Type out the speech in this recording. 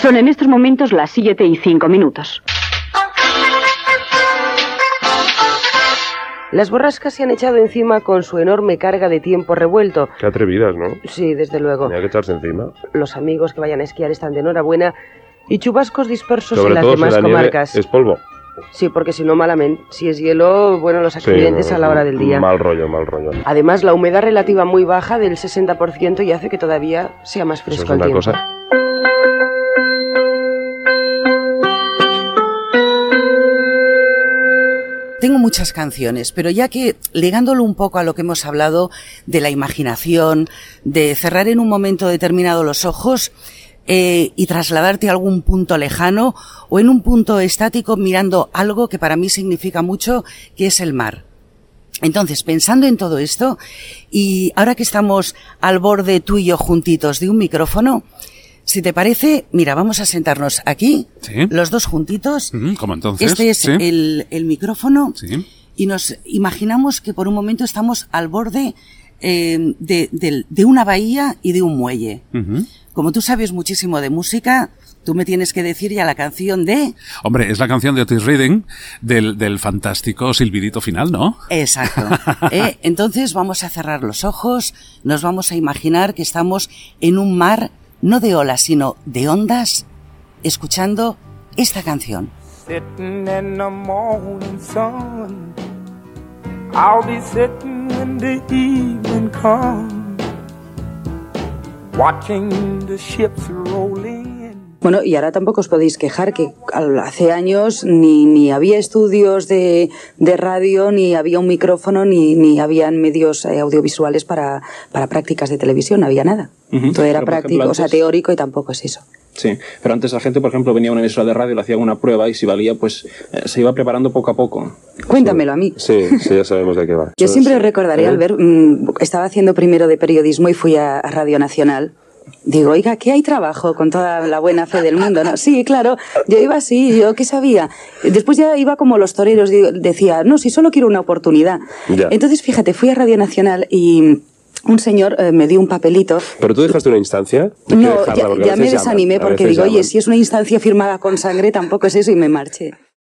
Son en estos momentos las 7:05. Las borrascas se han echado encima con su enorme carga de tiempo revuelto. Qué atrevidas, ¿no? Sí, desde luego. Tenía que echarse encima. Los amigos que vayan a esquiar están de enhorabuena y chubascos dispersos Sobre en las todo demás si la comarcas. Nieve es polvo. Sí, porque si no, malamente. Si es hielo, bueno, los accidentes a la hora del día. Mal rollo, mal rollo. Además, la humedad relativa muy baja del 60% y hace que todavía sea más fresco Eso es una el tiempo. cosa. Tengo muchas canciones, pero ya que, ligándolo un poco a lo que hemos hablado de la imaginación, de cerrar en un momento determinado los ojos y trasladarte a algún punto lejano o en un punto estático mirando algo que para mí significa mucho, que es el mar. Entonces, pensando en todo esto, y ahora que estamos al borde tú y yo juntitos de un micrófono, si te parece, mira, vamos a sentarnos aquí, ¿Sí? Los dos juntitos. ¿Cómo entonces? Este es ¿Sí? el micrófono. Sí. Y nos imaginamos que por un momento estamos al borde de una bahía y de un muelle. Uh-huh. Como tú sabes muchísimo de música, tú me tienes que decir ya la canción de... Hombre, es la canción de Otis Redding del fantástico silbidito final, ¿no? Exacto. Entonces vamos a cerrar los ojos, nos vamos a imaginar que estamos en un mar, no de olas, sino de ondas, escuchando esta canción. Sitting in the morning sun, I'll be sitting when the evening comes, watching the ships roll in. Bueno, y ahora tampoco os podéis quejar que hace años ni había estudios de radio, ni había un micrófono, ni habían medios audiovisuales para prácticas de televisión, no había nada. Uh-huh. Todo era Pero, por práctico, ejemplo, o sea, antes... teórico y tampoco es eso. Sí, pero antes la gente, por ejemplo, venía a una emisora de radio, le hacían una prueba y si valía, pues se iba preparando poco a poco. Cuéntamelo a mí. Sí, ya sabemos de qué va. Yo siempre recordaré, Albert, estaba haciendo primero de periodismo y fui a Radio Nacional. Digo, oiga, aquí hay trabajo con toda la buena fe del mundo, ¿no? Sí, claro, yo iba así, yo qué sabía. Después ya iba como los toreros, decía, no, si solo quiero una oportunidad. Ya. Entonces, fíjate, fui a Radio Nacional y un señor me dio un papelito. ¿Pero tú dejaste una instancia? No, ya me desanimé porque digo, oye, si es una instancia firmada con sangre, tampoco es eso, y me marché.